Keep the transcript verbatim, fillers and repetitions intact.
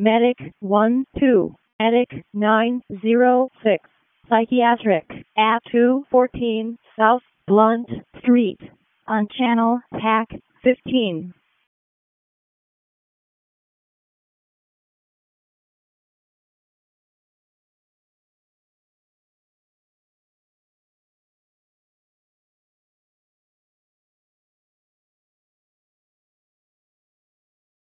Medic one two, Medic nine zero six, Psychiatric at two fourteen South Blunt Street on Channel Hack fifteen.